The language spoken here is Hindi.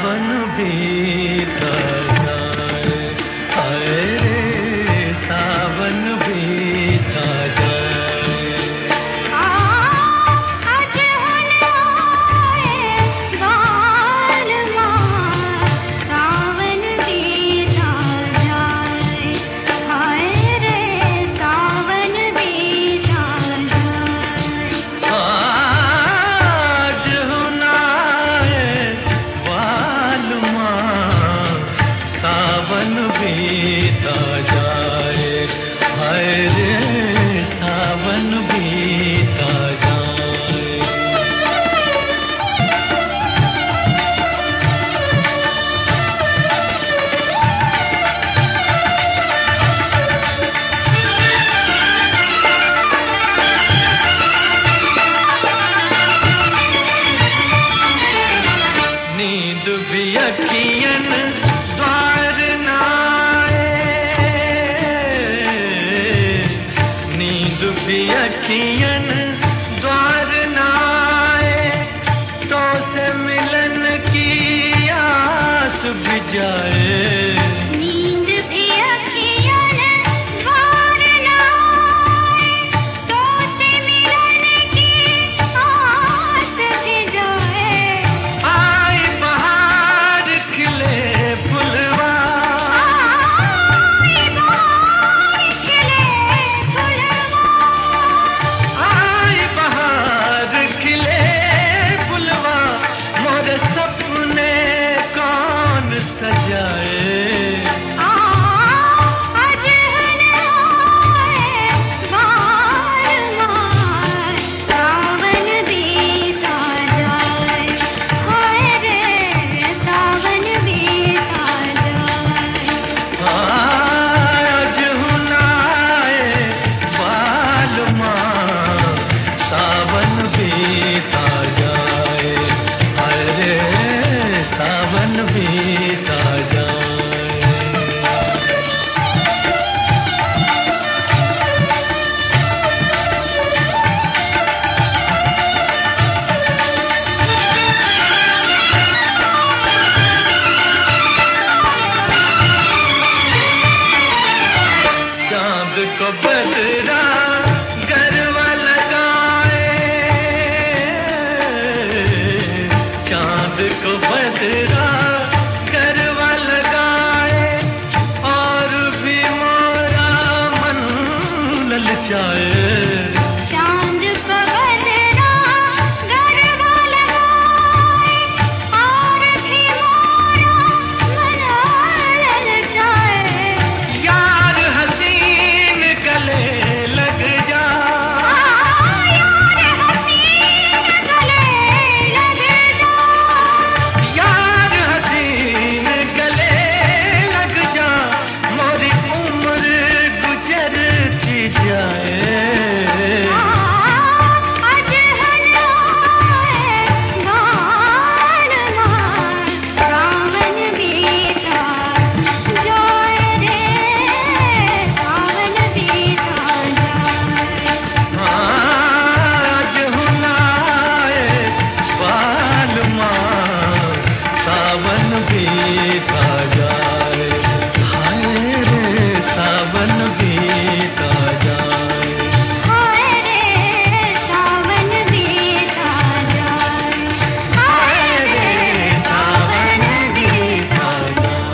सावन बीता जाए, हाय रे सावन बीता जाए। आज होने आए बालमा, सावन बीता जाए, हाय रे सावन बीता जाए। आज होना है बालमा, सावन बीता जाए, हाय रे सावन बीता जाए। नींद भी अखियन द्वार नाए, नींद भी अखियन द्वार नाए, तो से मिलन की आस भी जाए। नींद भी अखियन द्वार नाए, तो से मिलन की आस भी जाए। आए बहार खिले फुलवा, आए बाहर खिले फुलवा, आए बहार खिले फुलवा, मोरे सपने कौन सजाए। आज होने आए बालमा, सावन बीता जाए, हाय रे सावन बीता जाए। आज हुनाए बालमा, सावन बीता जाए, हाय रे सावन बीता जाए। चांद को बदरा गरबा लगाए, चांद को बदरा गरबा लगाए, और भी मोरा मन ललचाए। चांद को बदरा गरबा लगाए, और भी मोरा मन ललचाए। यार हसीन गले लग जा, यार हसीन गले लग जा, यार हसीन गले लग जा, मोरी उम्र गुजरती जाए। आज होने आए बालमा, सावन बीता जाए रे सावन बीता जाए। आज हुनाए बालमा, सावन बीता जाए।